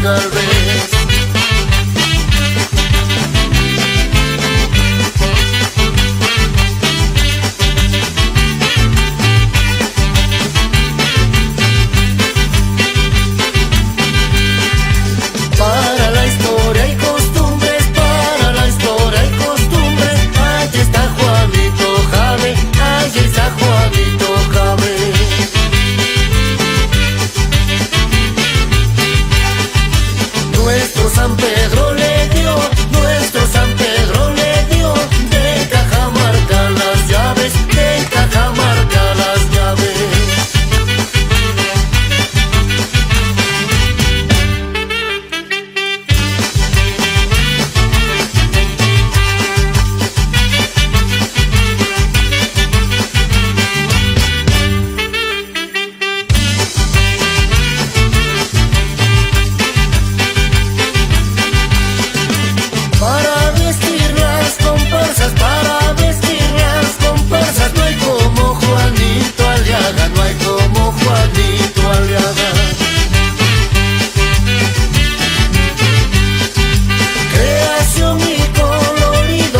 Galvez. Para la historia y costumbres, para la historia y costumbres, allí está Juanito Jave, allí está Juanito Jave. Nuestro San Pedro le dio, nuestro San Pedro le dio, de Cajamarca las llaves, de Cajamarca las llaves. Para vestir las comparsas, no hay como Juanito Aliaga, no hay como Juanito Aliaga. Creación y colorido,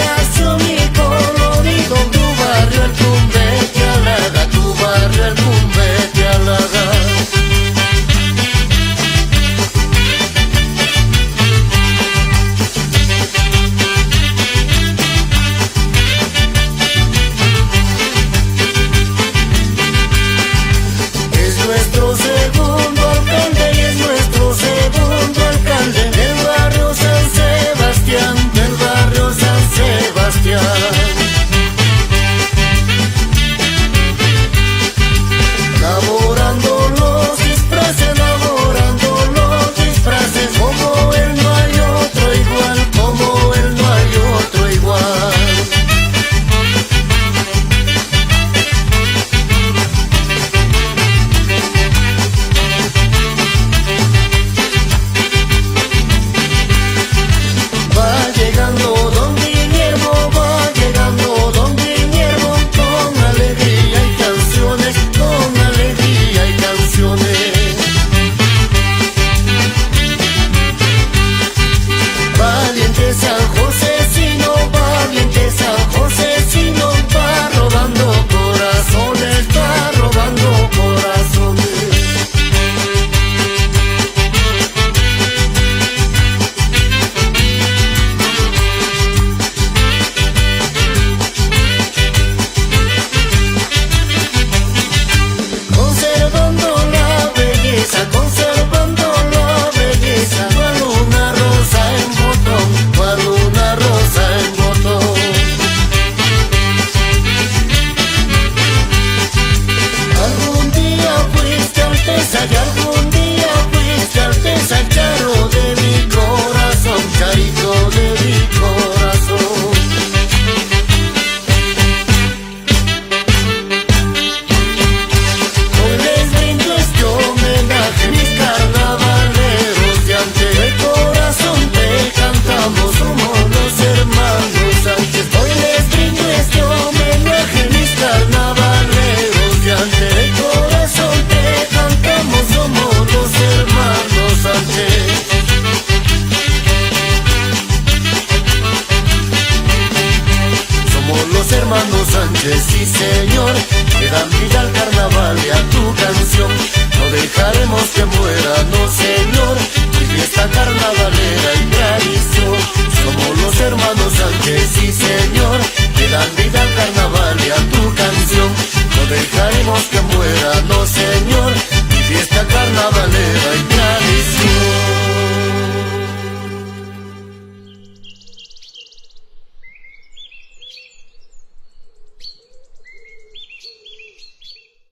tu barrio el Cumbete Alaga, tu barrio el Cumbete Alaga. Nuestro segundo alcalde y es nuestro segundo alcalde del barrio San Sebastián, del barrio San Sebastián. Elaborando los disfraces, como él no hay otro igual, como él no hay otro igual. Va llegando Don Guillermo, con alegría y canciones, con alegría y canciones. Valiente San Josecino, va robando corazones, va robando corazones. Conservando la belleza, cual una rosa en botón, cual una rosa en botón. Algún día fuiste alteza y algún día fuiste alteza, Charo de mi corazón, Charito de mi corazón. Hoy les brindo este homenaje, mis carnavaleros de antes. De corazón te cantamos, somos los hermanos Sánchez. Hoy les brindo este homenaje, mis carnavaleros de antes. De corazón te cantamos, somos los hermanos Sánchez. Somos los hermanos Sánchez, sí señor, que dan vida al carnaval y a tu canción. No dejaremos que muera, no señor, mi fiesta carnavalera y tradición. Somos los hermanos Sánchez, sí señor, que dan vida al carnaval y a tu canción. No dejaremos que muera, no señor,